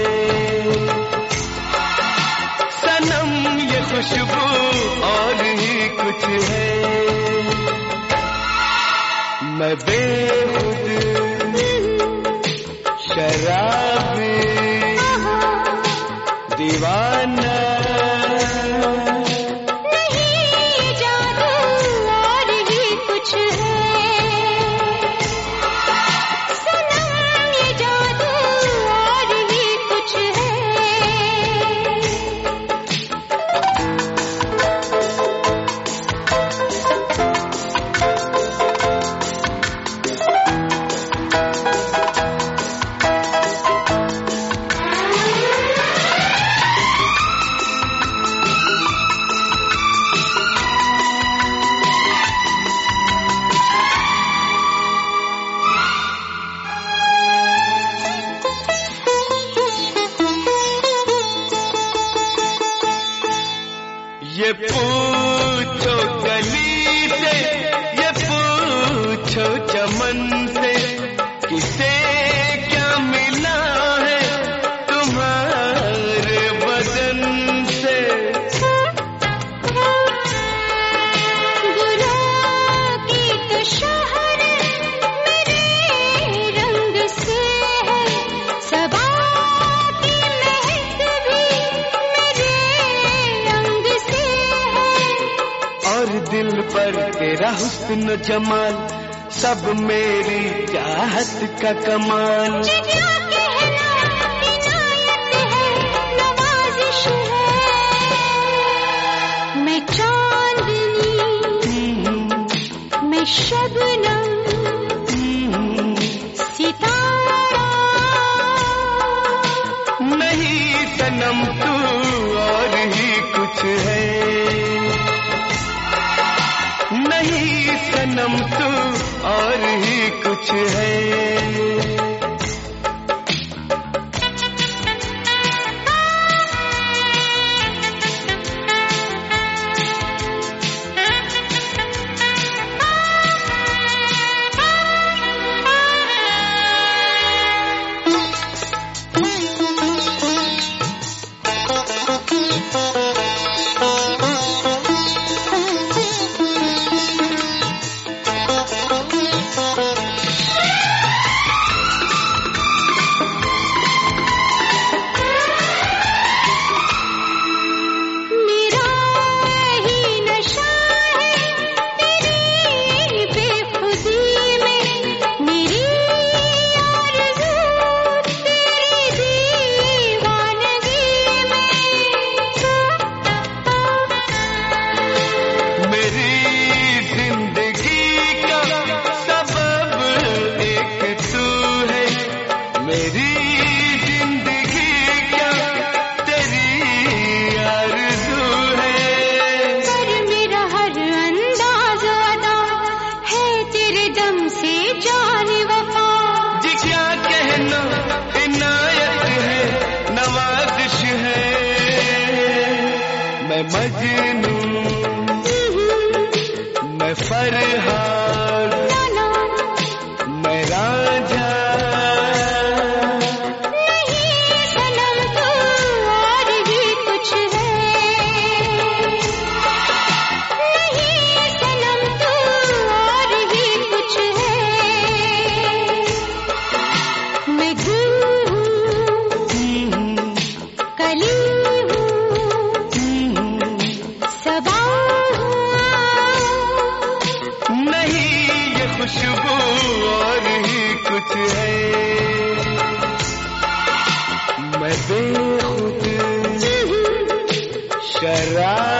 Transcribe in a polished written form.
सनम ये खुशबू और ही कुछ है। मैं बेखुद शराबी दीवाना नहीं, जादू और ही कुछ है। सनम ये जादू और ही कुछ है। ये पूछो गली से, ये पूछो चमन से, किसे क्या मिला है तुम्हारे बदन से। गुलाब की तो शोहरत मेरे रंग से है, सबा की महक भी मेरे रंग से है। और दिल पर तेरा हुस्न जमाल, सब मेरी चाहत का कमाल। क्या कहना, इनायत है, नवाजिश है। मैं चांदनी, मैं शबनम, सितारा। नहीं सनम तू और ही कुछ है। नहीं सनम तू और ही कुछ है। मैं मजनू, मैं फरहाद, मैं राजा। नहीं सनम तू और ही कुछ है। नहीं सनम तू और ही कुछ है। मैं गुल हूँ, कली खुशबू और ही कुछ है। मैं बेखुद शराब